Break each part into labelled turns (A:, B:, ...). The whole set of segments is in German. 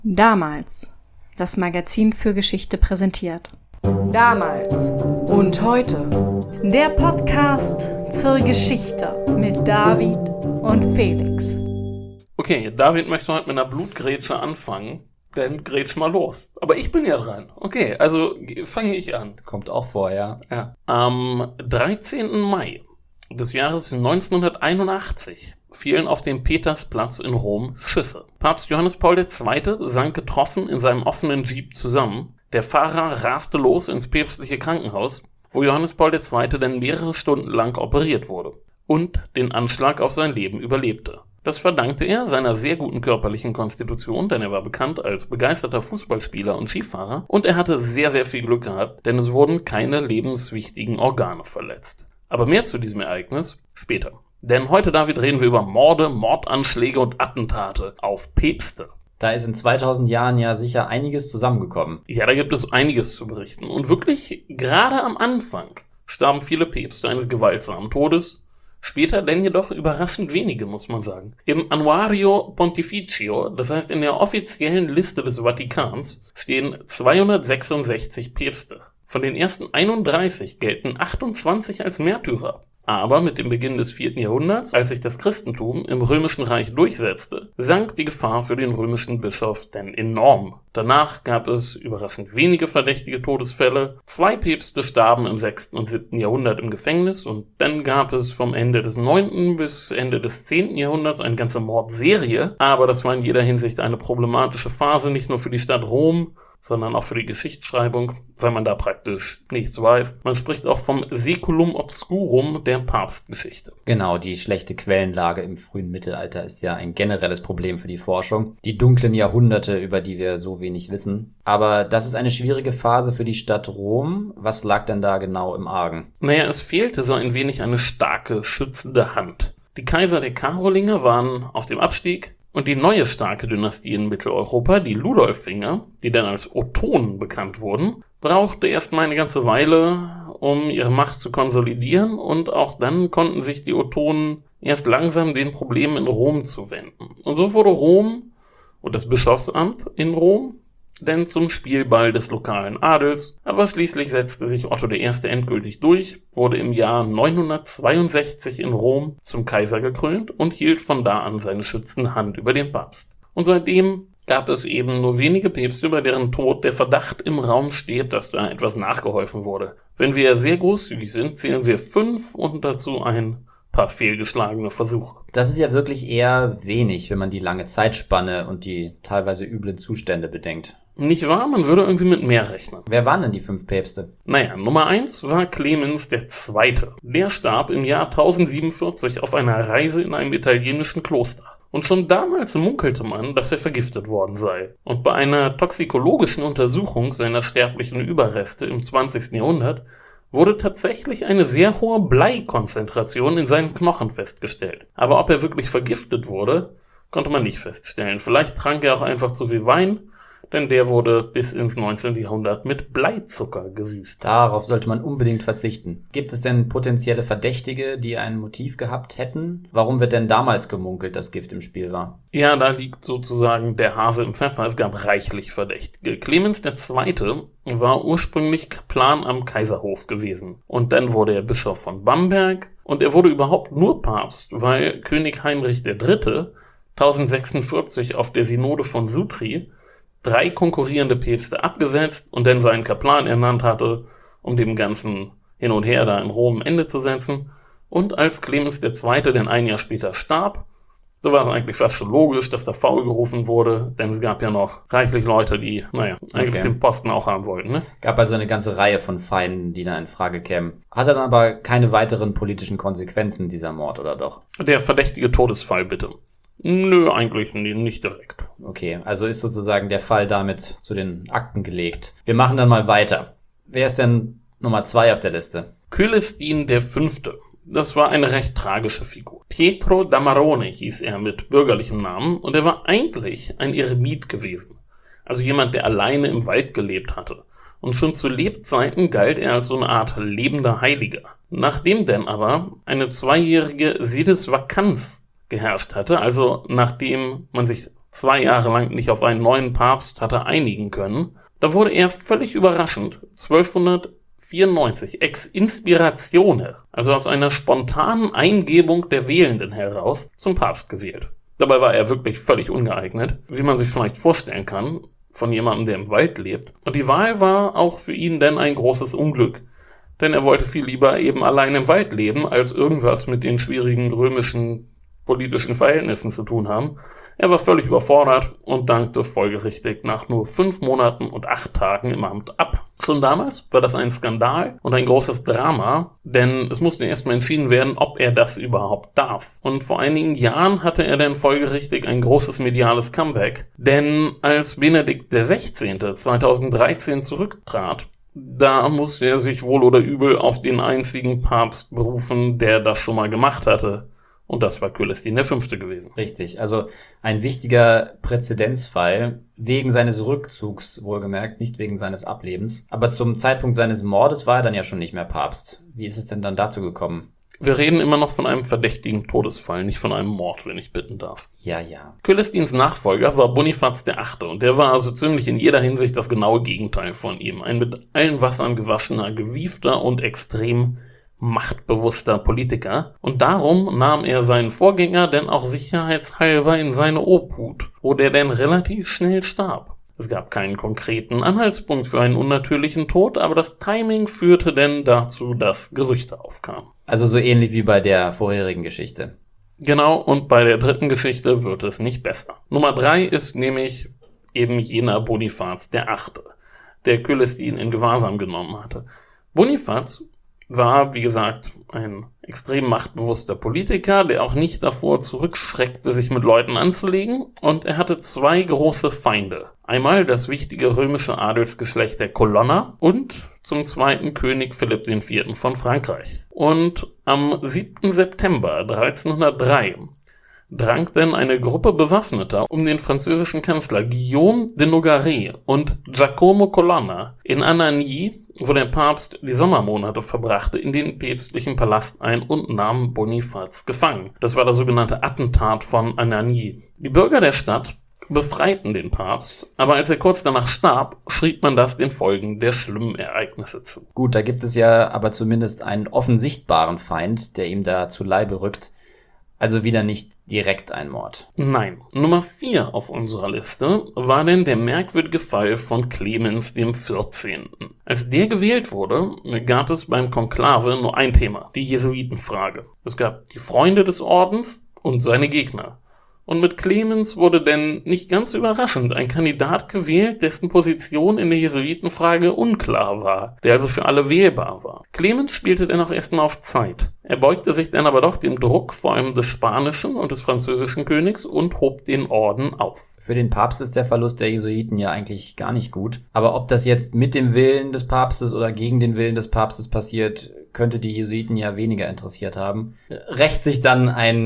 A: Damals. Das Magazin für Geschichte präsentiert. Damals und heute. Der Podcast zur Geschichte mit David und Felix.
B: Okay, David möchte heute mit einer Blutgrätsche anfangen. Dann grätsch mal los. Aber ich bin ja dran. Okay, also fange ich an.
C: Kommt auch vor, ja.
B: Am 13. Mai des Jahres 1981 fielen auf dem Petersplatz in Rom Schüsse. Papst Johannes Paul II. Sank getroffen in seinem offenen Jeep zusammen. Der Fahrer raste los ins päpstliche Krankenhaus, wo Johannes Paul II. Dann mehrere Stunden lang operiert wurde und den Anschlag auf sein Leben überlebte. Das verdankte er seiner sehr guten körperlichen Konstitution, denn er war bekannt als begeisterter Fußballspieler und Skifahrer, und er hatte sehr, sehr viel Glück gehabt, denn es wurden keine lebenswichtigen Organe verletzt. Aber mehr zu diesem Ereignis später. Denn heute, David, reden wir über Morde, Mordanschläge und Attentate auf Päpste.
C: Da ist in 2000 Jahren ja sicher einiges zusammengekommen.
B: Ja, da gibt es einiges zu berichten. Und wirklich, gerade am Anfang starben viele Päpste eines gewaltsamen Todes. Später denn jedoch überraschend wenige, muss man sagen. Im Annuario Pontificio, das heißt in der offiziellen Liste des Vatikans, stehen 266 Päpste. Von den ersten 31 gelten 28 als Märtyrer. Aber mit dem Beginn des 4. Jahrhunderts, als sich das Christentum im Römischen Reich durchsetzte, sank die Gefahr für den römischen Bischof denn enorm. Danach gab es überraschend wenige verdächtige Todesfälle. 2 Päpste starben im 6. und 7. Jahrhundert im Gefängnis und dann gab es vom Ende des 9. bis Ende des 10. Jahrhunderts eine ganze Mordserie. Aber das war in jeder Hinsicht eine problematische Phase, nicht nur für die Stadt Rom, sondern auch für die Geschichtsschreibung, weil man da praktisch nichts weiß. Man spricht auch vom Saeculum obscurum der Papstgeschichte.
C: Genau, die schlechte Quellenlage im frühen Mittelalter ist ja ein generelles Problem für die Forschung. Die dunklen Jahrhunderte, über die wir so wenig wissen. Aber das ist eine schwierige Phase für die Stadt Rom. Was lag denn da genau im Argen?
B: Naja, es fehlte so ein wenig eine starke, schützende Hand. Die Kaiser der Karolinger waren auf dem Abstieg. Und die neue starke Dynastie in Mitteleuropa, die Ludolfinger, die dann als Ottonen bekannt wurden, brauchte erstmal eine ganze Weile, um ihre Macht zu konsolidieren, und auch dann konnten sich die Ottonen erst langsam den Problemen in Rom zuwenden. Und so wurde Rom und das Bischofsamt in Rom denn zum Spielball des lokalen Adels, aber schließlich setzte sich Otto I. endgültig durch, wurde im Jahr 962 in Rom zum Kaiser gekrönt und hielt von da an seine schützende Hand über den Papst. Und seitdem gab es eben nur wenige Päpste, über deren Tod der Verdacht im Raum steht, dass da etwas nachgeholfen wurde. Wenn wir sehr großzügig sind, zählen wir 5 und dazu ein paar fehlgeschlagene Versuche.
C: Das ist ja wirklich eher wenig, wenn man die lange Zeitspanne und die teilweise üblen Zustände bedenkt.
B: Nicht wahr? Man würde irgendwie mit mehr rechnen.
C: Wer waren denn die 5 Päpste?
B: Naja, Nummer 1 war Clemens II. Der starb im Jahr 1047 auf einer Reise in einem italienischen Kloster. Und schon damals munkelte man, dass er vergiftet worden sei. Und bei einer toxikologischen Untersuchung seiner sterblichen Überreste im 20. Jahrhundert wurde tatsächlich eine sehr hohe Bleikonzentration in seinen Knochen festgestellt. Aber ob er wirklich vergiftet wurde, konnte man nicht feststellen. Vielleicht trank er auch einfach zu viel Wein, denn der wurde bis ins 19. Jahrhundert mit Bleizucker gesüßt.
C: Darauf sollte man unbedingt verzichten. Gibt es denn potenzielle Verdächtige, die ein Motiv gehabt hätten? Warum wird denn damals gemunkelt, dass Gift im Spiel war?
B: Ja, da liegt sozusagen der Hase im Pfeffer. Es gab reichlich Verdächtige. Clemens II. War ursprünglich Kaplan am Kaiserhof gewesen. Und dann wurde er Bischof von Bamberg. Und er wurde überhaupt nur Papst, weil König Heinrich III. 1046 auf der Synode von Sutri 3 konkurrierende Päpste abgesetzt und dann seinen Kaplan ernannt hatte, um dem ganzen Hin und Her da in Rom ein Ende zu setzen. Und als Clemens II. Dann ein Jahr später starb, so war es eigentlich fast schon logisch, dass der Faul gerufen wurde, denn es gab ja noch reichlich Leute, die, eigentlich den Posten auch haben wollten, ne?
C: Gab also eine ganze Reihe von Feinden, die da in Frage kämen. Hatte dann aber keine weiteren politischen Konsequenzen, dieser Mord, oder doch?
B: Der verdächtige Todesfall, bitte. Nö, eigentlich nicht direkt.
C: Okay, also ist sozusagen der Fall damit zu den Akten gelegt. Wir machen dann mal weiter. Wer ist denn Nummer 2 auf der Liste?
B: Cölestin V. Das war eine recht tragische Figur. Pietro d'Amarone hieß er mit bürgerlichem Namen und er war eigentlich ein Eremit gewesen. Also jemand, der alleine im Wald gelebt hatte. Und schon zu Lebzeiten galt er als so eine Art lebender Heiliger. Nachdem denn aber eine 2-jährige Sedisvakanz geherrscht hatte, also nachdem man sich 2 Jahre lang nicht auf einen neuen Papst hatte einigen können, da wurde er völlig überraschend 1294 ex inspiratione, also aus einer spontanen Eingebung der Wählenden heraus, zum Papst gewählt. Dabei war er wirklich völlig ungeeignet, wie man sich vielleicht vorstellen kann, von jemandem, der im Wald lebt. Und die Wahl war auch für ihn denn ein großes Unglück, denn er wollte viel lieber eben allein im Wald leben, als irgendwas mit den schwierigen römischen politischen Verhältnissen zu tun haben. Er war völlig überfordert und dankte folgerichtig nach nur 5 Monaten und 8 Tagen im Amt ab. Schon damals war das ein Skandal und ein großes Drama, denn es musste erstmal entschieden werden, ob er das überhaupt darf. Und vor einigen Jahren hatte er dann folgerichtig ein großes mediales Comeback, denn als Benedikt XVI. 2013 zurücktrat, da musste er sich wohl oder übel auf den einzigen Papst berufen, der das schon mal gemacht hatte. Und das war Coelestin V. gewesen.
C: Richtig, also ein wichtiger Präzedenzfall wegen seines Rückzugs, wohlgemerkt, nicht wegen seines Ablebens. Aber zum Zeitpunkt seines Mordes war er dann ja schon nicht mehr Papst. Wie ist es denn dann dazu gekommen?
B: Wir reden immer noch von einem verdächtigen Todesfall, nicht von einem Mord, wenn ich bitten darf.
C: Ja.
B: Coelestins Nachfolger war Bonifaz VIII. Und der war also ziemlich in jeder Hinsicht das genaue Gegenteil von ihm. Ein mit allen Wassern gewaschener, gewiefter und extrem machtbewusster Politiker, und darum nahm er seinen Vorgänger denn auch sicherheitshalber in seine Obhut, wo der denn relativ schnell starb. Es gab keinen konkreten Anhaltspunkt für einen unnatürlichen Tod, aber das Timing führte denn dazu, dass Gerüchte aufkamen.
C: Also so ähnlich wie bei der vorherigen Geschichte.
B: Genau, und bei der dritten Geschichte wird es nicht besser. Nummer 3 ist nämlich eben jener Bonifaz VIII., der Coelestin in Gewahrsam genommen hatte. Bonifaz war, wie gesagt, ein extrem machtbewusster Politiker, der auch nicht davor zurückschreckte, sich mit Leuten anzulegen, und er hatte 2 große Feinde. Einmal das wichtige römische Adelsgeschlecht der Colonna und zum zweiten König Philipp IV. Von Frankreich. Und am 7. September 1303 drang denn eine Gruppe Bewaffneter um den französischen Kanzler Guillaume de Nogaret und Giacomo Colonna in Anagni, wo der Papst die Sommermonate verbrachte, in den päpstlichen Palast ein und nahm Bonifaz gefangen. Das war das sogenannte Attentat von Anagni. Die Bürger der Stadt befreiten den Papst, aber als er kurz danach starb, schrieb man das den Folgen der schlimmen Ereignisse zu.
C: Gut, da gibt es ja aber zumindest einen offensichtbaren Feind, der ihm da zu Leibe rückt. Also wieder nicht direkt ein Mord.
B: Nein. Nummer 4 auf unserer Liste war denn der merkwürdige Fall von Clemens XIV. Als der gewählt wurde, gab es beim Konklave nur ein Thema, die Jesuitenfrage. Es gab die Freunde des Ordens und seine Gegner. Und mit Clemens wurde denn nicht ganz überraschend ein Kandidat gewählt, dessen Position in der Jesuitenfrage unklar war, der also für alle wählbar war. Clemens spielte denn auch erstmal auf Zeit. Er beugte sich dann aber doch dem Druck vor allem des spanischen und des französischen Königs und hob den Orden auf.
C: Für den Papst ist der Verlust der Jesuiten ja eigentlich gar nicht gut. Aber ob das jetzt mit dem Willen des Papstes oder gegen den Willen des Papstes passiert, könnte die Jesuiten ja weniger interessiert haben. Rächt sich dann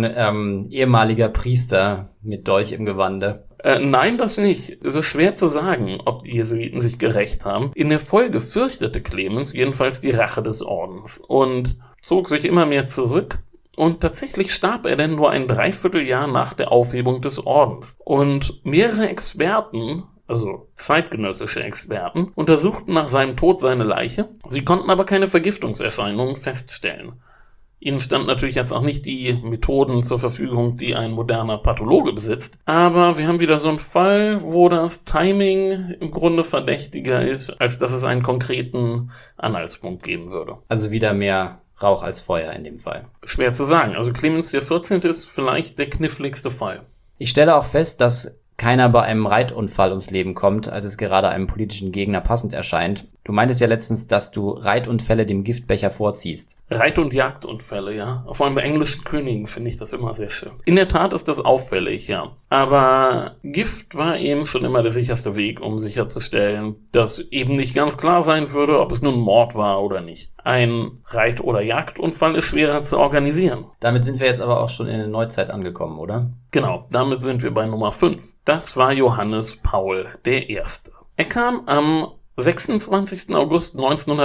C: ein ehemaliger Priester mit Dolch im Gewande?
B: Nein, das nicht. Es ist schwer zu sagen, ob die Jesuiten sich gerächt haben. In der Folge fürchtete Clemens jedenfalls die Rache des Ordens und zog sich immer mehr zurück. Und tatsächlich starb er denn nur ein Dreivierteljahr nach der Aufhebung des Ordens. Und mehrere Experten, also zeitgenössische Experten, untersuchten nach seinem Tod seine Leiche. Sie konnten aber keine Vergiftungserscheinungen feststellen. Ihnen stand natürlich jetzt auch nicht die Methoden zur Verfügung, die ein moderner Pathologe besitzt. Aber wir haben wieder so einen Fall, wo das Timing im Grunde verdächtiger ist, als dass es einen konkreten Anhaltspunkt geben würde.
C: Also wieder mehr Rauch als Feuer in dem Fall.
B: Schwer zu sagen. Also Clemens XIV. Ist vielleicht der kniffligste Fall.
C: Ich stelle auch fest, dass keiner bei einem Reitunfall ums Leben kommt, als es gerade einem politischen Gegner passend erscheint. Du meintest ja letztens, dass du Reitunfälle dem Giftbecher vorziehst.
B: Reit- und Jagdunfälle, ja. Vor allem bei englischen Königen finde ich das immer sehr schön. In der Tat ist das auffällig, ja. Aber Gift war eben schon immer der sicherste Weg, um sicherzustellen, dass eben nicht ganz klar sein würde, ob es nun Mord war oder nicht. Ein Reit- oder Jagdunfall ist schwerer zu organisieren.
C: Damit sind wir jetzt aber auch schon in der Neuzeit angekommen, oder?
B: Genau, damit sind wir bei Nummer 5. Das war Johannes Paul I. Er kam am 26. August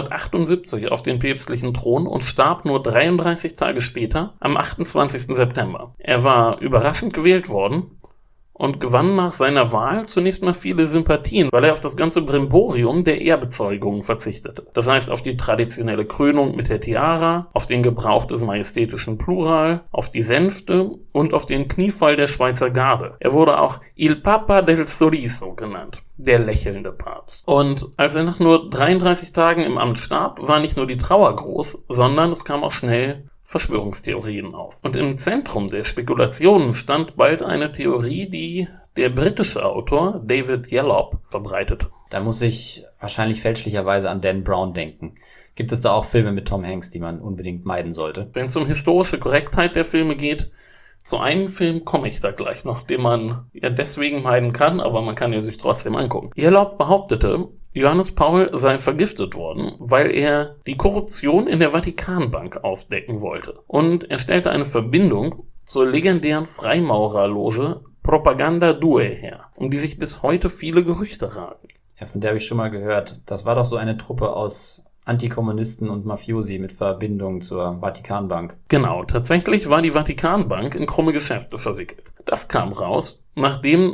B: 1978 auf den päpstlichen Thron und starb nur 33 Tage später, am 28. September. Er war überraschend gewählt worden und gewann nach seiner Wahl zunächst mal viele Sympathien, weil er auf das ganze Brimborium der Ehrbezeugungen verzichtete. Das heißt auf die traditionelle Krönung mit der Tiara, auf den Gebrauch des majestätischen Plural, auf die Sänfte und auf den Kniefall der Schweizer Garde. Er wurde auch Il Papa del Sorriso genannt, der lächelnde Papst. Und als er nach nur 33 Tagen im Amt starb, war nicht nur die Trauer groß, sondern es kam auch schnell Verschwörungstheorien auf. Und im Zentrum der Spekulationen stand bald eine Theorie, die der britische Autor David Yallop verbreitete.
C: Da muss ich wahrscheinlich fälschlicherweise an Dan Brown denken. Gibt es da auch Filme mit Tom Hanks, die man unbedingt meiden sollte?
B: Wenn es um historische Korrektheit der Filme geht, zu einem Film komme ich da gleich noch, den man ja deswegen meiden kann, aber man kann ihn sich trotzdem angucken. Yallop behauptete, Johannes Paul sei vergiftet worden, weil er die Korruption in der Vatikanbank aufdecken wollte. Und er stellte eine Verbindung zur legendären Freimaurerloge Propaganda Due her, um die sich bis heute viele Gerüchte ragen.
C: Ja, von der habe ich schon mal gehört. Das war doch so eine Truppe aus Antikommunisten und Mafiosi mit Verbindung zur Vatikanbank.
B: Genau, tatsächlich war die Vatikanbank in krumme Geschäfte verwickelt. Das kam raus, nachdem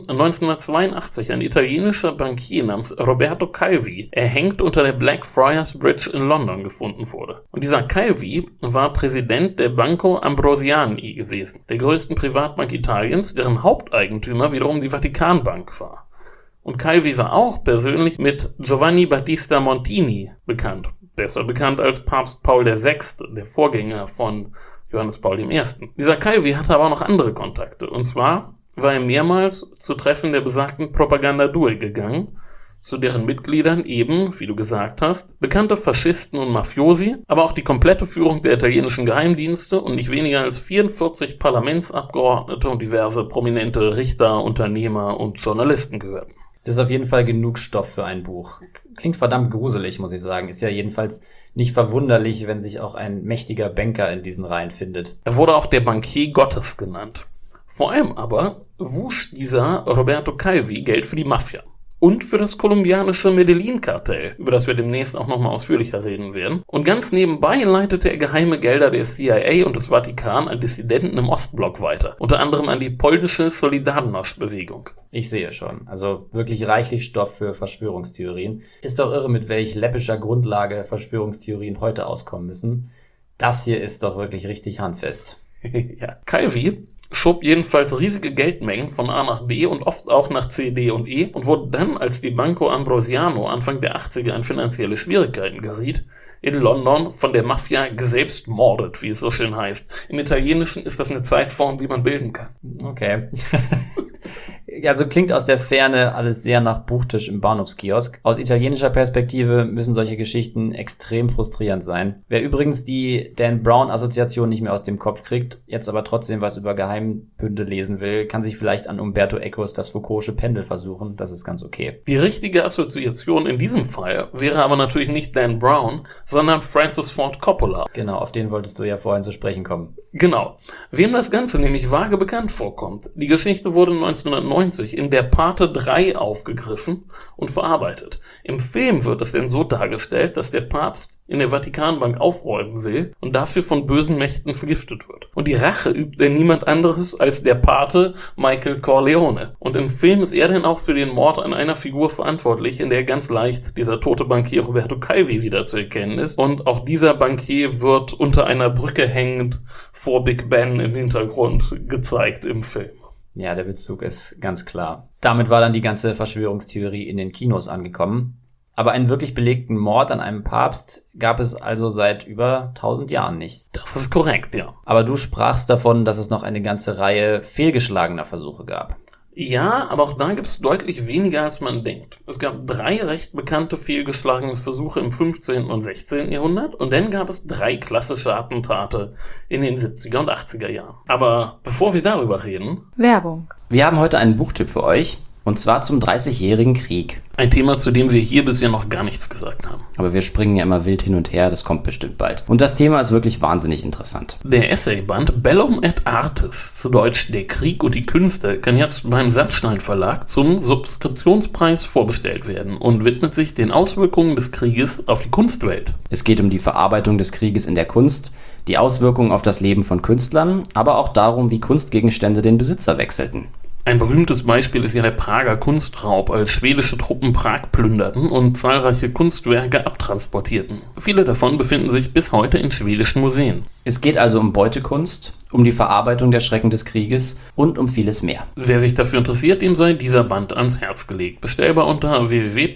B: 1982 ein italienischer Bankier namens Roberto Calvi erhängt unter der Blackfriars Bridge in London gefunden wurde. Und dieser Calvi war Präsident der Banco Ambrosiani gewesen, der größten Privatbank Italiens, deren Haupteigentümer wiederum die Vatikanbank war. Und Calvi war auch persönlich mit Giovanni Battista Montini bekannt, besser bekannt als Papst Paul VI., der Vorgänger von Johannes Paul I. Dieser Calvi hatte aber auch noch andere Kontakte, und zwar war er mehrmals zu Treffen der besagten Propaganda Due gegangen, zu deren Mitgliedern eben, wie du gesagt hast, bekannte Faschisten und Mafiosi, aber auch die komplette Führung der italienischen Geheimdienste und nicht weniger als 44 Parlamentsabgeordnete und diverse prominente Richter, Unternehmer und Journalisten gehörten.
C: Ist auf jeden Fall genug Stoff für ein Buch. Klingt verdammt gruselig, muss ich sagen. Ist ja jedenfalls nicht verwunderlich, wenn sich auch ein mächtiger Banker in diesen Reihen findet.
B: Er wurde auch der Bankier Gottes genannt. Vor allem aber wusch dieser Roberto Calvi Geld für die Mafia und für das kolumbianische Medellin-Kartell, über das wir demnächst auch nochmal ausführlicher reden werden. Und ganz nebenbei leitete er geheime Gelder der CIA und des Vatikan an Dissidenten im Ostblock weiter, unter anderem an die polnische Solidarność-Bewegung.
C: Ich sehe schon. Also wirklich reichlich Stoff für Verschwörungstheorien. Ist doch irre, mit welch läppischer Grundlage Verschwörungstheorien heute auskommen müssen. Das hier ist doch wirklich richtig handfest.
B: Ja, Calvi schob jedenfalls riesige Geldmengen von A nach B und oft auch nach C, D und E und wurde dann, als die Banco Ambrosiano Anfang der 80er in finanzielle Schwierigkeiten geriet, in London von der Mafia geselbstmordet, wie es so schön heißt. Im Italienischen ist das eine Zeitform, die man bilden kann.
C: Okay. Also klingt aus der Ferne alles sehr nach Buchtisch im Bahnhofskiosk. Aus italienischer Perspektive müssen solche Geschichten extrem frustrierend sein. Wer übrigens die Dan Brown-Assoziation nicht mehr aus dem Kopf kriegt, jetzt aber trotzdem was über Geheimbünde lesen will, kann sich vielleicht an Umberto Ecos Das Foucault'sche Pendel versuchen. Das ist ganz okay.
B: Die richtige Assoziation in diesem Fall wäre aber natürlich nicht Dan Brown, sondern Francis Ford Coppola.
C: Genau, auf den wolltest du ja vorhin zu sprechen kommen.
B: Genau. Wem das Ganze nämlich vage bekannt vorkommt. Die Geschichte wurde 1990 in Der Pate 3 aufgegriffen und verarbeitet. Im Film wird es denn so dargestellt, dass der Papst in der Vatikanbank aufräumen will und dafür von bösen Mächten vergiftet wird. Und die Rache übt er niemand anderes als der Pate Michael Corleone. Und im Film ist er dann auch für den Mord an einer Figur verantwortlich, in der ganz leicht dieser tote Bankier Roberto Calvi wieder zu erkennen ist. Und auch dieser Bankier wird unter einer Brücke hängend vor Big Ben im Hintergrund gezeigt im Film.
C: Ja, der Bezug ist ganz klar. Damit war dann die ganze Verschwörungstheorie in den Kinos angekommen. Aber einen wirklich belegten Mord an einem Papst gab es also seit über 1000 Jahren nicht.
B: Das ist korrekt, ja.
C: Aber du sprachst davon, dass es noch eine ganze Reihe fehlgeschlagener Versuche gab.
B: Ja, aber auch da gibt es deutlich weniger, als man denkt. Es gab 3 recht bekannte fehlgeschlagene Versuche im 15. und 16. Jahrhundert und dann gab es 3 klassische Attentate in den 70er und 80er Jahren. Aber bevor wir darüber reden...
A: Werbung.
C: Wir haben heute einen Buchtipp für euch. Und zwar zum 30-jährigen Krieg.
B: Ein Thema, zu dem wir hier bisher noch gar nichts gesagt haben.
C: Aber wir springen ja immer wild hin und her, das kommt bestimmt bald. Und das Thema ist wirklich wahnsinnig interessant.
B: Der Essayband Bellum et Artes, zu Deutsch Der Krieg und die Künste, kann jetzt beim Sandstein Verlag zum Subskriptionspreis vorbestellt werden und widmet sich den Auswirkungen des Krieges auf die Kunstwelt.
C: Es geht um die Verarbeitung des Krieges in der Kunst, die Auswirkungen auf das Leben von Künstlern, aber auch darum, wie Kunstgegenstände den Besitzer wechselten.
B: Ein berühmtes Beispiel ist ja der Prager Kunstraub, als schwedische Truppen Prag plünderten und zahlreiche Kunstwerke abtransportierten. Viele davon befinden sich bis heute in schwedischen Museen.
C: Es geht also um Beutekunst, um die Verarbeitung der Schrecken des Krieges und um vieles mehr.
B: Wer sich dafür interessiert, dem sei dieser Band ans Herz gelegt. Bestellbar unter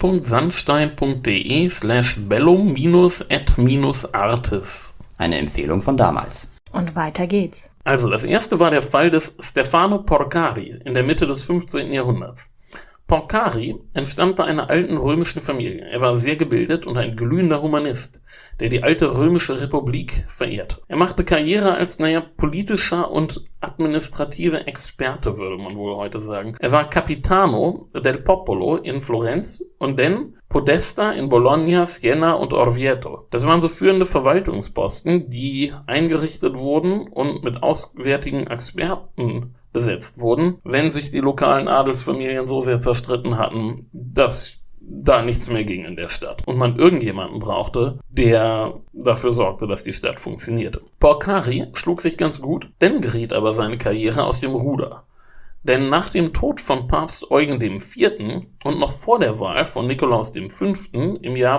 B: www.sandstein.de/bellum-et-artis.
C: Eine Empfehlung von damals.
A: Und weiter geht's.
B: Also, das erste war der Fall des Stefano Porcari in der Mitte des 15. Jahrhunderts. Porcari entstammte einer alten römischen Familie. Er war sehr gebildet und ein glühender Humanist, der die alte römische Republik verehrte. Er machte Karriere als, politischer und administrativer Experte, würde man wohl heute sagen. Er war Capitano del Popolo in Florenz und dann Podesta in Bologna, Siena und Orvieto. Das waren so führende Verwaltungsposten, die eingerichtet wurden und mit auswärtigen Experten besetzt wurden, wenn sich die lokalen Adelsfamilien so sehr zerstritten hatten, dass da nichts mehr ging in der Stadt und man irgendjemanden brauchte, der dafür sorgte, dass die Stadt funktionierte. Porcari schlug sich ganz gut, dann geriet aber seine Karriere aus dem Ruder. Denn nach dem Tod von Papst Eugen IV. Und noch vor der Wahl von Nikolaus V. im Jahr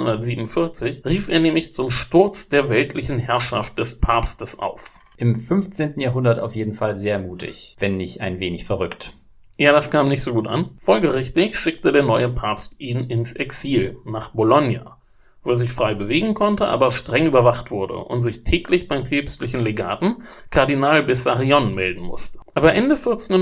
B: 1447 rief er nämlich zum Sturz der weltlichen Herrschaft des Papstes auf.
C: Im 15. Jahrhundert auf jeden Fall sehr mutig, wenn nicht ein wenig verrückt.
B: Ja, das kam nicht so gut an. Folgerichtig schickte der neue Papst ihn ins Exil, nach Bologna, wo er sich frei bewegen konnte, aber streng überwacht wurde und sich täglich beim päpstlichen Legaten Kardinal Bessarion melden musste. Aber Ende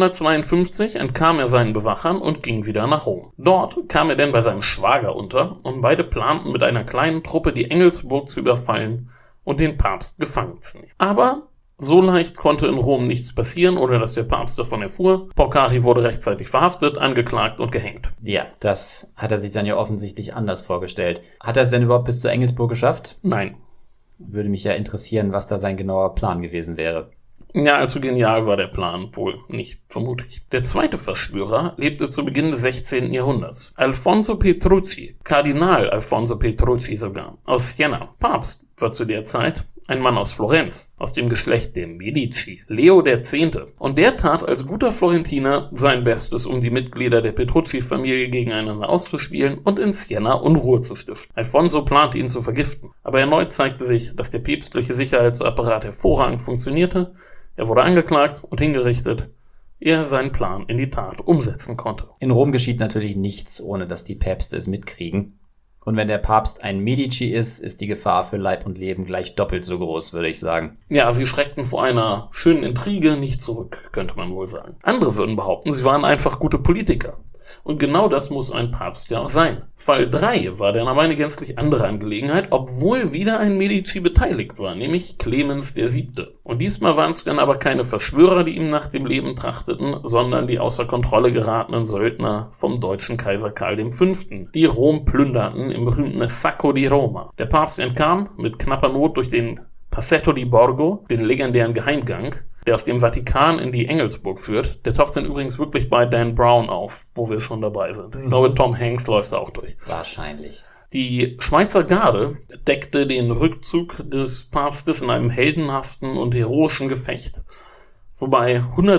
B: 1452 entkam er seinen Bewachern und ging wieder nach Rom. Dort kam er dann bei seinem Schwager unter und beide planten mit einer kleinen Truppe die Engelsburg zu überfallen und den Papst gefangen zu nehmen. Aber so leicht konnte in Rom nichts passieren, ohne dass der Papst davon erfuhr. Porcari wurde rechtzeitig verhaftet, angeklagt und gehängt.
C: Ja, das hat er sich dann ja offensichtlich anders vorgestellt. Hat er es denn überhaupt bis zur Engelsburg geschafft?
B: Nein.
C: Würde mich ja interessieren, was da sein genauer Plan gewesen wäre.
B: Ja, allzu genial war der Plan wohl nicht, vermute ich. Der zweite Verschwörer lebte zu Beginn des 16. Jahrhunderts. Alfonso Petrucci, Kardinal Alfonso Petrucci sogar, aus Siena. Papst war zu der Zeit ein Mann aus Florenz, aus dem Geschlecht der Medici, Leo X. Und der tat als guter Florentiner sein Bestes, um die Mitglieder der Petrucci-Familie gegeneinander auszuspielen und in Siena Unruhe zu stiften. Alfonso plante ihn zu vergiften, aber erneut zeigte sich, dass der päpstliche Sicherheitsapparat hervorragend funktionierte. Er wurde angeklagt und hingerichtet, ehe er seinen Plan in die Tat umsetzen konnte.
C: In Rom geschieht natürlich nichts, ohne dass die Päpste es mitkriegen. Und wenn der Papst ein Medici ist, ist die Gefahr für Leib und Leben gleich doppelt so groß, würde ich sagen.
B: Ja, sie schreckten vor einer schönen Intrige nicht zurück, könnte man wohl sagen. Andere würden behaupten, sie waren einfach gute Politiker. Und genau das muss ein Papst ja auch sein. Fall 3 war dann aber eine gänzlich andere Angelegenheit, obwohl wieder ein Medici beteiligt war, nämlich Clemens VII. Und diesmal waren es dann aber keine Verschwörer, die ihm nach dem Leben trachteten, sondern die außer Kontrolle geratenen Söldner vom deutschen Kaiser Karl V., die Rom plünderten im berühmten Sacco di Roma. Der Papst entkam mit knapper Not durch den Passetto di Borgo, den legendären Geheimgang, der aus dem Vatikan in die Engelsburg führt. Der taucht dann übrigens wirklich bei Dan Brown auf, wo wir schon dabei sind. Ich glaube, Tom Hanks läuft da auch durch.
C: Wahrscheinlich.
B: Die Schweizer Garde deckte den Rückzug des Papstes in einem heldenhaften und heroischen Gefecht, wobei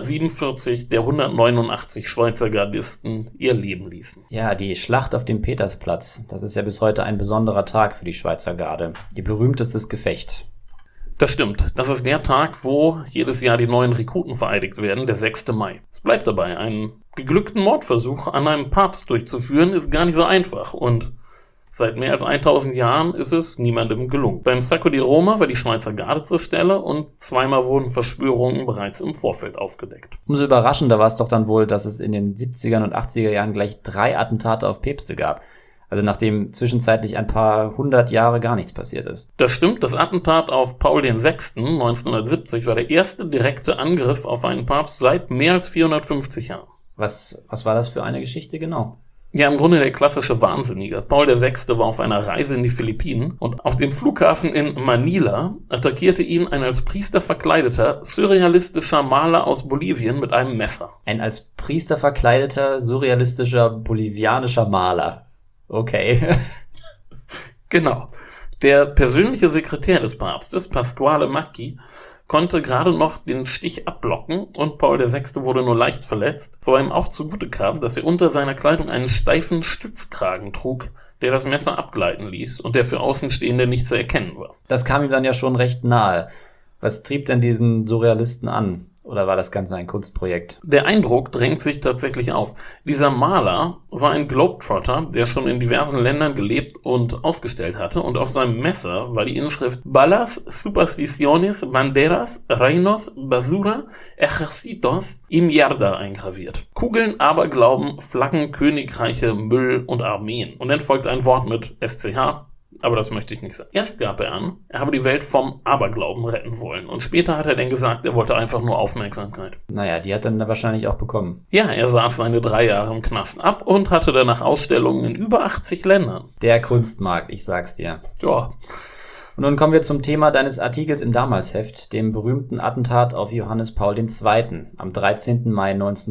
B: 147 der 189 Schweizer Gardisten ihr Leben ließen.
C: Ja, die Schlacht auf dem Petersplatz, das ist ja bis heute ein besonderer Tag für die Schweizer Garde. Ihr berühmtestes Gefecht.
B: Das stimmt. Das ist der Tag, wo jedes Jahr die neuen Rekruten vereidigt werden, der 6. Mai. Es bleibt dabei, einen geglückten Mordversuch an einem Papst durchzuführen, ist gar nicht so einfach und seit mehr als 1000 Jahren ist es niemandem gelungen. Beim Sacco di Roma war die Schweizer Garde zur Stelle und zweimal wurden Verschwörungen bereits im Vorfeld aufgedeckt.
C: Umso überraschender war es doch dann wohl, dass es in den 70er und 80er Jahren gleich 3 Attentate auf Päpste gab. Also nachdem zwischenzeitlich ein paar 100 Jahre gar nichts passiert ist.
B: Das stimmt, das Attentat auf Paul VI. 1970 war der erste direkte Angriff auf einen Papst seit mehr als 450 Jahren.
C: Was war das für eine Geschichte genau?
B: Ja, im Grunde der klassische Wahnsinnige. Paul VI. War auf einer Reise in die Philippinen und auf dem Flughafen in Manila attackierte ihn ein als Priester verkleideter, surrealistischer Maler aus Bolivien mit einem Messer.
C: Ein als Priester verkleideter, surrealistischer, bolivianischer Maler. Okay.
B: Genau. Der persönliche Sekretär des Papstes, Pasquale Macchi, konnte gerade noch den Stich abblocken und Paul VI. Wurde nur leicht verletzt, wobei ihm auch zugute kam, dass er unter seiner Kleidung einen steifen Stützkragen trug, der das Messer abgleiten ließ und der für Außenstehende nicht zu erkennen war.
C: Das kam ihm dann ja schon recht nahe. Was trieb denn diesen Surrealisten an? Oder war das Ganze ein Kunstprojekt?
B: Der Eindruck drängt sich tatsächlich auf. Dieser Maler war ein Globetrotter, der schon in diversen Ländern gelebt und ausgestellt hatte, und auf seinem Messer war die Inschrift Balas, Supersticiones, Banderas, Reinos, Basura, Ejercitos y Mierda eingraviert. Kugeln, Aberglauben, Flaggen, Königreiche, Müll und Armeen. Und dann folgt ein Wort mit SCH. Aber das möchte ich nicht sagen. Erst gab er an, er habe die Welt vom Aberglauben retten wollen. Und später hat er dann gesagt, er wollte einfach nur Aufmerksamkeit.
C: Naja, die hat er dann wahrscheinlich auch bekommen.
B: Ja, er saß seine 3 Jahre im Knast ab und hatte danach Ausstellungen in über 80 Ländern.
C: Der Kunstmarkt, ich sag's dir.
B: Ja.
C: Und nun kommen wir zum Thema deines Artikels im Damalsheft, dem berühmten Attentat auf Johannes Paul II. Am 13. Mai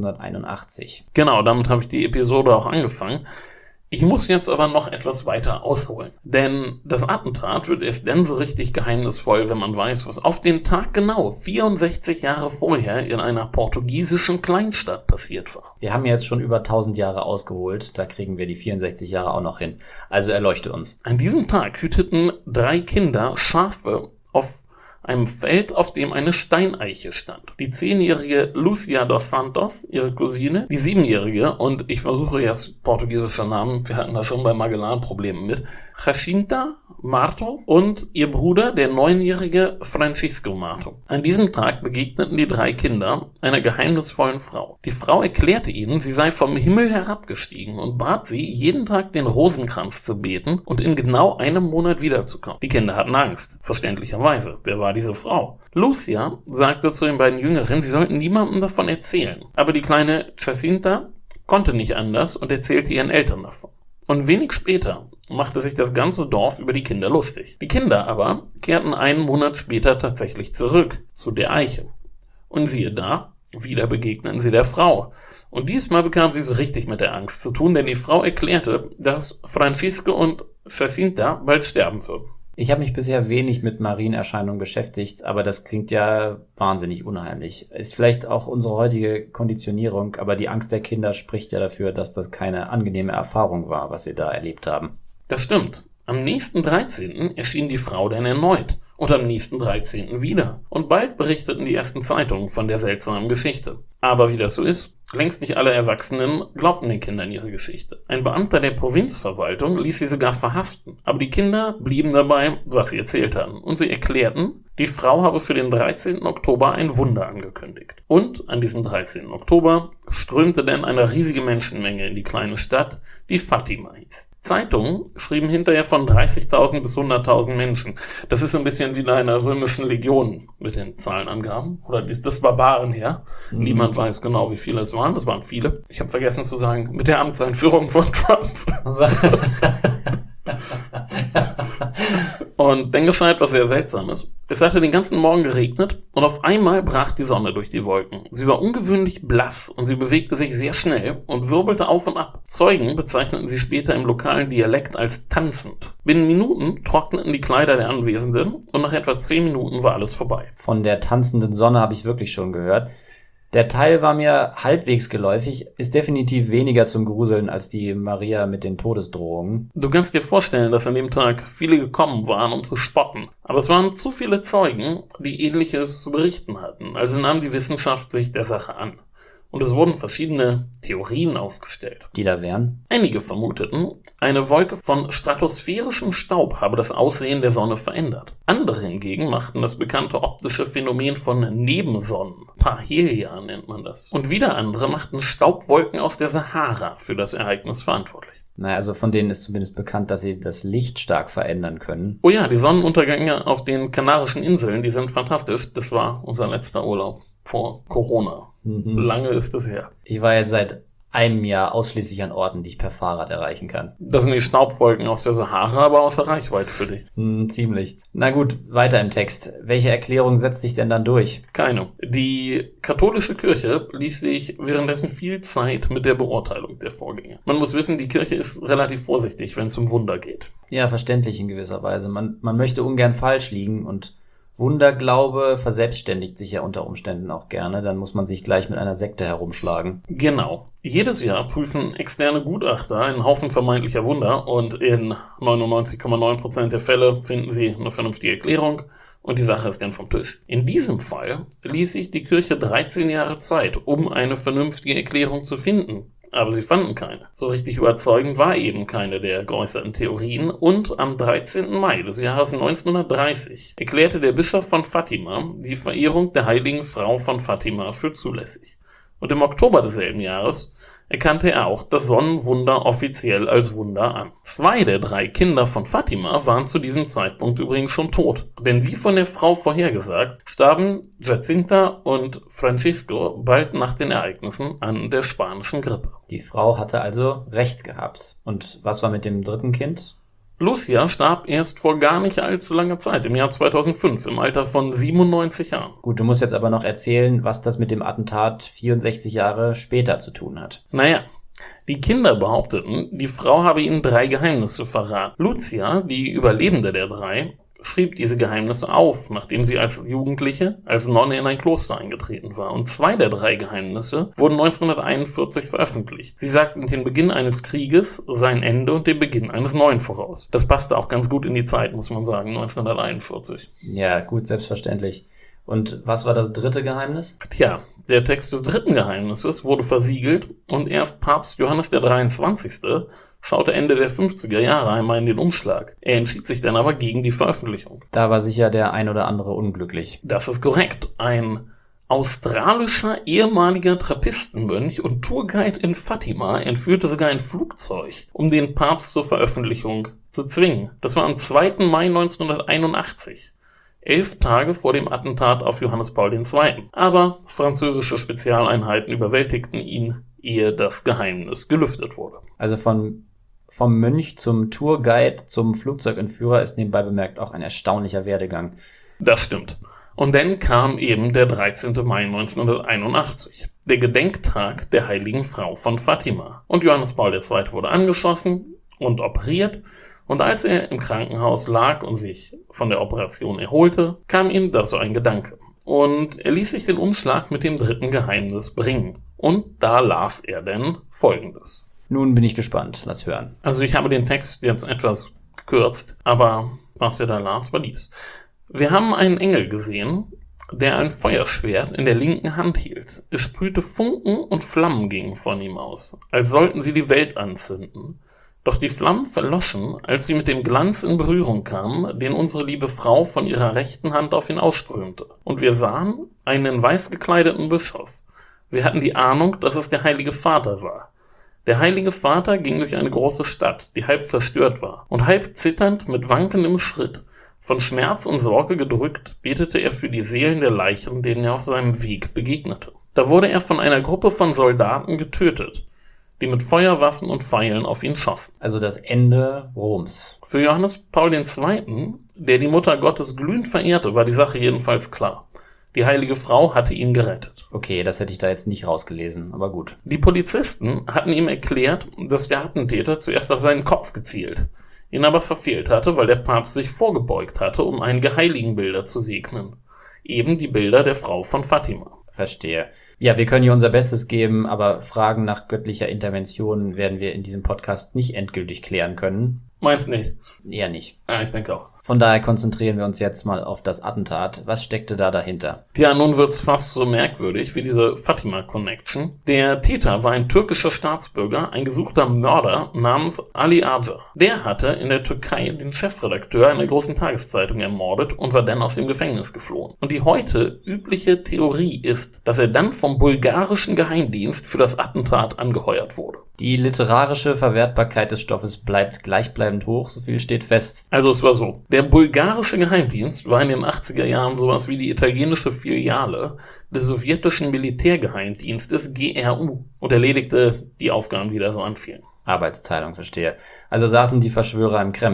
C: 1981.
B: Genau, damit habe ich die Episode auch angefangen. Ich muss jetzt aber noch etwas weiter ausholen, denn das Attentat wird erst dann so richtig geheimnisvoll, wenn man weiß, was auf den Tag genau 64 Jahre vorher in einer portugiesischen Kleinstadt passiert war.
C: Wir haben jetzt schon über 1000 Jahre ausgeholt, da kriegen wir die 64 Jahre auch noch hin. Also erleuchte uns.
B: An diesem Tag hüteten 3 Kinder Schafe auf einem Feld, auf dem eine Steineiche stand. Die 10-jährige Lucia dos Santos, ihre Cousine, die 7-jährige, und ich versuche jetzt portugiesische Namen, wir hatten da schon bei Magellan Probleme mit, Jacinta Marto und ihr Bruder, der 9-jährige Francisco Marto. An diesem Tag begegneten die 3 Kinder einer geheimnisvollen Frau. Die Frau erklärte ihnen, sie sei vom Himmel herabgestiegen und bat sie, jeden Tag den Rosenkranz zu beten und in genau einem Monat wiederzukommen. Die Kinder hatten Angst, verständlicherweise. Wer war diese Frau? Lucia sagte zu den beiden Jüngeren, sie sollten niemandem davon erzählen. Aber die kleine Jacinta konnte nicht anders und erzählte ihren Eltern davon. Und wenig später machte sich das ganze Dorf über die Kinder lustig. Die Kinder aber kehrten einen Monat später tatsächlich zurück zu der Eiche. Und siehe da, wieder begegneten sie der Frau. Und diesmal bekamen sie so richtig mit der Angst zu tun, denn die Frau erklärte, dass Francisco und Jacinta bald sterben würden.
C: Ich habe mich bisher wenig mit Marienerscheinungen beschäftigt, aber das klingt ja wahnsinnig unheimlich. Ist vielleicht auch unsere heutige Konditionierung, aber die Angst der Kinder spricht ja dafür, dass das keine angenehme Erfahrung war, was sie da erlebt haben.
B: Das stimmt. Am nächsten 13. erschien die Frau dann erneut und am nächsten 13. wieder. Und bald berichteten die ersten Zeitungen von der seltsamen Geschichte. Aber wie das so ist, längst nicht alle Erwachsenen glaubten den Kindern ihre Geschichte. Ein Beamter der Provinzverwaltung ließ sie sogar verhaften. Aber die Kinder blieben dabei, was sie erzählt hatten. Und sie erklärten, die Frau habe für den 13. Oktober ein Wunder angekündigt. Und an diesem 13. Oktober strömte dann eine riesige Menschenmenge in die kleine Stadt, die Fatima hieß. Zeitungen schrieben hinterher von 30.000 bis 100.000 Menschen. Das ist ein bisschen wie in einer römischen Legion mit den Zahlenangaben. Oder das Barbarenheer. Niemand weiß genau, wie viele es waren. Das waren viele. Ich habe vergessen zu sagen, mit der Amtseinführung von Trump. Und dann geschah etwas sehr Seltsames. Es hatte den ganzen Morgen geregnet und auf einmal brach die Sonne durch die Wolken. Sie war ungewöhnlich blass und sie bewegte sich sehr schnell und wirbelte auf und ab. Zeugen bezeichneten sie später im lokalen Dialekt als tanzend. Binnen Minuten trockneten die Kleider der Anwesenden und nach etwa 10 Minuten war alles vorbei.
C: Von der tanzenden Sonne habe ich wirklich schon gehört. Der Teil war mir halbwegs geläufig, ist definitiv weniger zum Gruseln als die Maria mit den Todesdrohungen.
B: Du kannst dir vorstellen, dass an dem Tag viele gekommen waren, um zu spotten. Aber es waren zu viele Zeugen, die Ähnliches zu berichten hatten. Also nahm die Wissenschaft sich der Sache an. Und es wurden verschiedene Theorien aufgestellt.
C: Die da wären?
B: Einige vermuteten, eine Wolke von stratosphärischem Staub habe das Aussehen der Sonne verändert. Andere hingegen machten das bekannte optische Phänomen von Nebensonnen, Parhelia nennt man das. Und wieder andere machten Staubwolken aus der Sahara für das Ereignis verantwortlich.
C: Naja, also von denen ist zumindest bekannt, dass sie das Licht stark verändern können.
B: Oh ja, die Sonnenuntergänge auf den Kanarischen Inseln, die sind fantastisch. Das war unser letzter Urlaub vor Corona. Lange ist es her.
C: Ich war jetzt seit einem Jahr ausschließlich an Orten, die ich per Fahrrad erreichen kann.
B: Das sind die Staubwolken aus der Sahara, aber außer Reichweite für dich.
C: Ziemlich. Na gut, weiter im Text. Welche Erklärung setzt sich denn dann durch?
B: Keine. Die katholische Kirche ließ sich währenddessen viel Zeit mit der Beurteilung der Vorgänge. Man muss wissen, die Kirche ist relativ vorsichtig, wenn es um Wunder geht.
C: Ja, verständlich in gewisser Weise. Man möchte ungern falsch liegen und Wunderglaube verselbstständigt sich ja unter Umständen auch gerne. Dann muss man sich gleich mit einer Sekte herumschlagen.
B: Genau. Jedes Jahr prüfen externe Gutachter einen Haufen vermeintlicher Wunder und in 99,9% der Fälle finden sie eine vernünftige Erklärung und die Sache ist dann vom Tisch. In diesem Fall ließ sich die Kirche 13 Jahre Zeit, um eine vernünftige Erklärung zu finden. Aber sie fanden keine. So richtig überzeugend war eben keine der geäußerten Theorien und am 13. Mai des Jahres 1930 erklärte der Bischof von Fatima die Verehrung der heiligen Frau von Fatima für zulässig. Und im Oktober desselben Jahres erkannte er auch das Sonnenwunder offiziell als Wunder an. 2 der 3 Kinder von Fatima waren zu diesem Zeitpunkt übrigens schon tot. Denn wie von der Frau vorhergesagt, starben Jacinta und Francisco bald nach den Ereignissen an der spanischen Grippe.
C: Die Frau hatte also recht gehabt. Und was war mit dem 3. Kind?
B: Lucia starb erst vor gar nicht allzu langer Zeit, im Jahr 2005, im Alter von 97 Jahren.
C: Gut, du musst jetzt aber noch erzählen, was das mit dem Attentat 64 Jahre später zu tun hat.
B: Naja, die Kinder behaupteten, die Frau habe ihnen 3 Geheimnisse verraten. Lucia, die Überlebende der 3, schrieb diese Geheimnisse auf, nachdem sie als Jugendliche als Nonne in ein Kloster eingetreten war. Und 2 der 3 Geheimnisse wurden 1941 veröffentlicht. Sie sagten den Beginn eines Krieges, sein Ende und den Beginn eines neuen voraus. Das passte auch ganz gut in die Zeit, muss man sagen, 1941.
C: Ja, gut, selbstverständlich. Und was war das 3. Geheimnis?
B: Tja, der Text des 3. Geheimnisses wurde versiegelt und erst Papst Johannes der 23. schaute Ende der 50er Jahre einmal in den Umschlag. Er entschied sich dann aber gegen die Veröffentlichung.
C: Da war sicher der ein oder andere unglücklich.
B: Das ist korrekt. Ein australischer ehemaliger Trappistenmönch und Tourguide in Fatima entführte sogar ein Flugzeug, um den Papst zur Veröffentlichung zu zwingen. Das war am 2. Mai 1981. 11 Tage vor dem Attentat auf Johannes Paul II. Aber französische Spezialeinheiten überwältigten ihn, ehe das Geheimnis gelüftet wurde.
C: Also vom Mönch zum Tourguide zum Flugzeugentführer ist nebenbei bemerkt auch ein erstaunlicher Werdegang.
B: Das stimmt. Und dann kam eben der 13. Mai 1981, der Gedenktag der heiligen Frau von Fatima. Und Johannes Paul II. Wurde angeschossen und operiert. Und als er im Krankenhaus lag und sich von der Operation erholte, kam ihm das so ein Gedanke. Und er ließ sich den Umschlag mit dem 3. Geheimnis bringen. Und da las er denn Folgendes.
C: Nun bin ich gespannt, lass hören.
B: Also ich habe den Text jetzt etwas gekürzt, aber was er da las, war dies. Wir haben einen Engel gesehen, der ein Feuerschwert in der linken Hand hielt. Es sprühte Funken und Flammen gingen von ihm aus, als sollten sie die Welt anzünden. Doch die Flammen verloschen, als sie mit dem Glanz in Berührung kamen, den unsere liebe Frau von ihrer rechten Hand auf ihn ausströmte. Und wir sahen einen in weiß gekleideten Bischof. Wir hatten die Ahnung, dass es der Heilige Vater war. Der Heilige Vater ging durch eine große Stadt, die halb zerstört war, und halb zitternd mit wankendem Schritt, von Schmerz und Sorge gedrückt, betete er für die Seelen der Leichen, denen er auf seinem Weg begegnete. Da wurde er von einer Gruppe von Soldaten getötet, die mit Feuerwaffen und Pfeilen auf ihn schossen.
C: Also das Ende Roms.
B: Für Johannes Paul II., der die Mutter Gottes glühend verehrte, war die Sache jedenfalls klar. Die heilige Frau hatte ihn gerettet.
C: Okay, das hätte ich da jetzt nicht rausgelesen, aber gut.
B: Die Polizisten hatten ihm erklärt, dass der Attentäter zuerst auf seinen Kopf gezielt, ihn aber verfehlt hatte, weil der Papst sich vorgebeugt hatte, um einige Heiligenbilder zu segnen. Eben die Bilder der Frau von Fatima.
C: Verstehe. Ja, wir können hier unser Bestes geben, aber Fragen nach göttlicher Intervention werden wir in diesem Podcast nicht endgültig klären können.
B: Meinst nicht?
C: Eher nicht.
B: Ja, ich denke auch.
C: Von daher konzentrieren wir uns jetzt mal auf das Attentat. Was steckte da dahinter?
B: Ja, nun wird's fast so merkwürdig wie diese Fatima-Connection. Der Täter war ein türkischer Staatsbürger, ein gesuchter Mörder namens Ali Acar. Der hatte in der Türkei den Chefredakteur einer großen Tageszeitung ermordet und war dann aus dem Gefängnis geflohen. Und die heute übliche Theorie ist, dass er dann vom bulgarischen Geheimdienst für das Attentat angeheuert wurde.
C: Die literarische Verwertbarkeit des Stoffes bleibt gleichbleibend hoch, so viel steht fest.
B: Also es war so, der bulgarische Geheimdienst war in den 80er Jahren sowas wie die italienische Filiale des sowjetischen Militärgeheimdienstes GRU und erledigte die Aufgaben, die da so anfielen.
C: Arbeitsteilung, verstehe. Also saßen die Verschwörer im Kreml.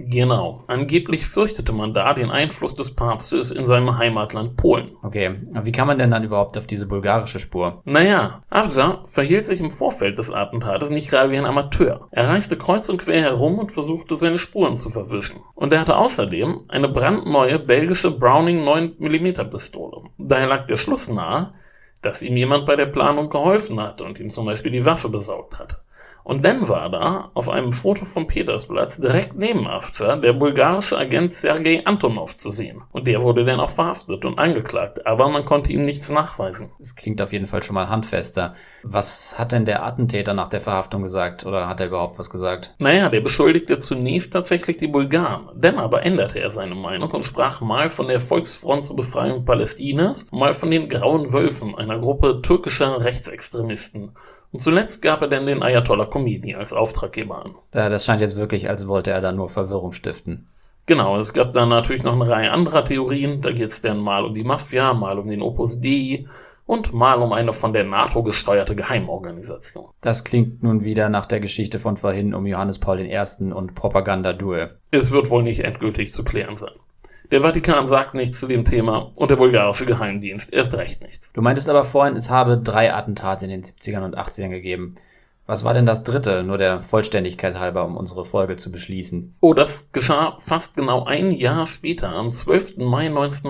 B: Genau. Angeblich fürchtete man da den Einfluss des Papstes in seinem Heimatland Polen.
C: Okay, wie kann man denn dann überhaupt auf diese bulgarische Spur?
B: Naja, Avdija verhielt sich im Vorfeld des Attentates nicht gerade wie ein Amateur. Er reiste kreuz und quer herum und versuchte, seine Spuren zu verwischen. Und er hatte außerdem eine brandneue belgische Browning 9mm Pistole. Daher lag der Schluss nahe, dass ihm jemand bei der Planung geholfen hatte und ihm zum Beispiel die Waffe besorgt hatte. Und dann war da auf einem Foto vom Petersplatz direkt neben Avdija der bulgarische Agent Sergei Antonov zu sehen. Und der wurde dann auch verhaftet und angeklagt, aber man konnte ihm nichts nachweisen.
C: Das klingt auf jeden Fall schon mal handfester. Was hat denn der Attentäter nach der Verhaftung gesagt? Oder hat er überhaupt was gesagt?
B: Naja, der beschuldigte zunächst tatsächlich die Bulgaren. Dann aber änderte er seine Meinung und sprach mal von der Volksfront zur Befreiung Palästinas, mal von den Grauen Wölfen, einer Gruppe türkischer Rechtsextremisten. Und zuletzt gab er dann den Ayatollah Khomeini als Auftraggeber an.
C: Das scheint jetzt wirklich, als wollte er da nur Verwirrung stiften.
B: Genau, es gab dann natürlich noch eine Reihe anderer Theorien. Da geht es dann mal um die Mafia, mal um den Opus Dei und mal um eine von der NATO gesteuerte Geheimorganisation.
C: Das klingt nun wieder nach der Geschichte von vorhin um Johannes Paul I. und Propaganda-Due.
B: Es wird wohl nicht endgültig zu klären sein. Der Vatikan sagt nichts zu dem Thema und der bulgarische Geheimdienst erst recht nichts.
C: Du meintest aber vorhin, es habe 3 Attentate in den 70ern und 80ern gegeben. Was war denn das dritte, nur der Vollständigkeit halber, um unsere Folge zu beschließen?
B: Oh, das geschah fast genau ein Jahr später, am 12. Mai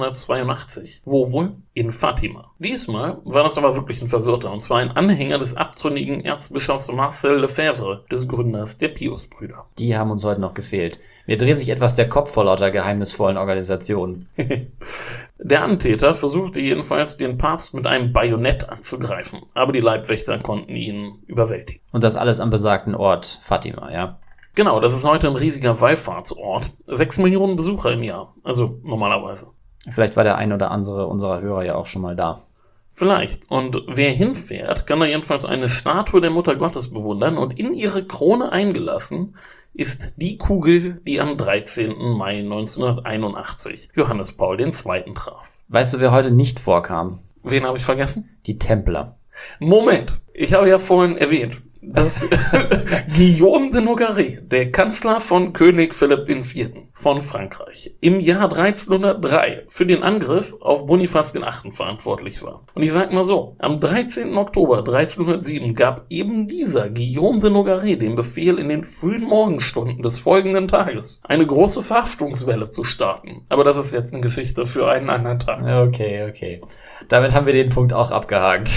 B: 1982. Wo wohl? In Fatima. Diesmal war das aber wirklich ein Verwirrter, und zwar ein Anhänger des abtrünnigen Erzbischofs Marcel Lefebvre, des Gründers der Pius-Brüder.
C: Die haben uns heute noch gefehlt. Mir dreht sich etwas der Kopf vor lauter geheimnisvollen Organisationen.
B: Der Antäter versuchte jedenfalls, den Papst mit einem Bajonett anzugreifen, aber die Leibwächter konnten ihn überwältigen.
C: Und das alles am besagten Ort Fatima, ja?
B: Genau, das ist heute ein riesiger Wallfahrtsort. 6 Millionen Besucher im Jahr, also normalerweise.
C: Vielleicht war der ein oder andere unserer Hörer ja auch schon mal da.
B: Vielleicht. Und wer hinfährt, kann da jedenfalls eine Statue der Mutter Gottes bewundern, und in ihre Krone eingelassen ist die Kugel, die am 13. Mai 1981 Johannes Paul II. Traf.
C: Weißt du, wer heute nicht vorkam?
B: Wen habe ich vergessen?
C: Die Templer.
B: Moment, ich habe ja vorhin erwähnt, dass Guillaume de Nogaret, der Kanzler von König Philipp IV. Von Frankreich, im Jahr 1303 für den Angriff auf Bonifaz VIII. Verantwortlich war. Und ich sag mal so, am 13. Oktober 1307 gab eben dieser Guillaume de Nogaret den Befehl, in den frühen Morgenstunden des folgenden Tages eine große Verhaftungswelle zu starten. Aber das ist jetzt eine Geschichte für einen anderen Tag.
C: Okay. Damit haben wir den Punkt auch abgehakt.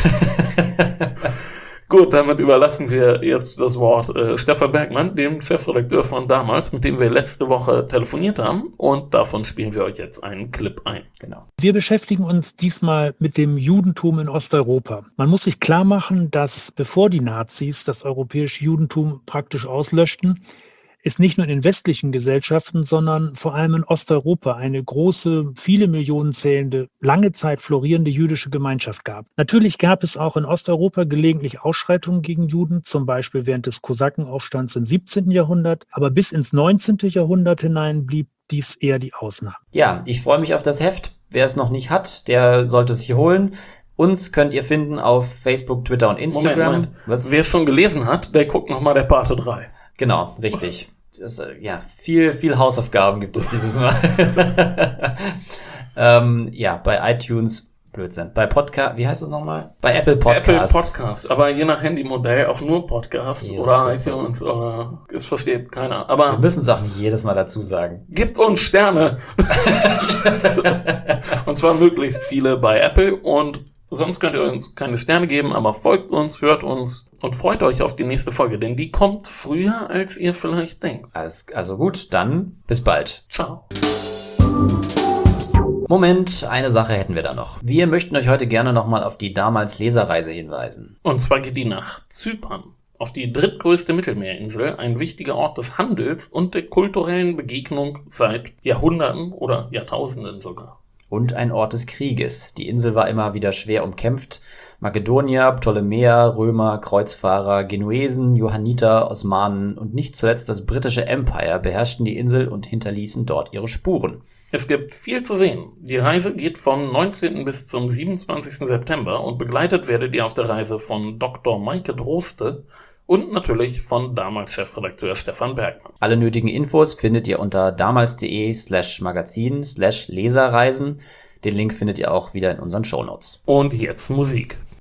B: Gut, damit überlassen wir jetzt das Wort Stefan Bergmann, dem Chefredakteur von damals, mit dem wir letzte Woche telefoniert haben. Und davon spielen wir euch jetzt einen Clip ein.
C: Genau.
D: Wir beschäftigen uns diesmal mit dem Judentum in Osteuropa. Man muss sich klar machen, dass bevor die Nazis das europäische Judentum praktisch auslöschten, es nicht nur in den westlichen Gesellschaften, sondern vor allem in Osteuropa eine große, viele Millionen zählende, lange Zeit florierende jüdische Gemeinschaft gab. Natürlich gab es auch in Osteuropa gelegentlich Ausschreitungen gegen Juden, zum Beispiel während des Kosakenaufstands im 17. Jahrhundert, aber bis ins 19. Jahrhundert hinein blieb dies eher die Ausnahme.
C: Ja, ich freue mich auf das Heft. Wer es noch nicht hat, der sollte es sich holen. Uns könnt ihr finden auf Facebook, Twitter und Instagram.
B: Moment. Wer es schon gelesen hat, der guckt nochmal der Pate 3.
C: Genau, richtig. Das, ja, viel Hausaufgaben gibt es dieses Mal. Bei iTunes, Blödsinn. Bei Podcast, wie heißt es nochmal? Bei Apple Podcasts.
B: Apple Podcasts, aber je nach Handymodell auch nur Podcasts
C: Jesus
B: oder
C: Christus.
B: iTunes oder es versteht keiner. Aber
C: Wir müssen es auch nicht jedes Mal dazu sagen.
B: Gibt uns Sterne. Und zwar möglichst viele bei Apple, und sonst könnt ihr uns keine Sterne geben, aber folgt uns, hört uns und freut euch auf die nächste Folge, denn die kommt früher, als ihr vielleicht denkt.
C: Also gut, dann bis bald.
B: Ciao.
C: Moment, eine Sache hätten wir da noch. Wir möchten euch heute gerne nochmal auf die damals Leserreise hinweisen.
B: Und zwar geht die nach Zypern, auf die drittgrößte Mittelmeerinsel, ein wichtiger Ort des Handels und der kulturellen Begegnung seit Jahrhunderten oder Jahrtausenden sogar.
C: Und ein Ort des Krieges. Die Insel war immer wieder schwer umkämpft. Makedonier, Ptolemäer, Römer, Kreuzfahrer, Genuesen, Johanniter, Osmanen und nicht zuletzt das britische Empire beherrschten die Insel und hinterließen dort ihre Spuren.
B: Es gibt viel zu sehen. Die Reise geht vom 19. bis zum 27. September und begleitet werdet ihr auf der Reise von Dr. Maike Droste und natürlich von damals Chefredakteur Stefan Bergmann.
C: Alle nötigen Infos findet ihr unter damals.de/magazin/Leserreisen. Den Link findet ihr auch wieder in unseren Shownotes.
B: Und jetzt Musik.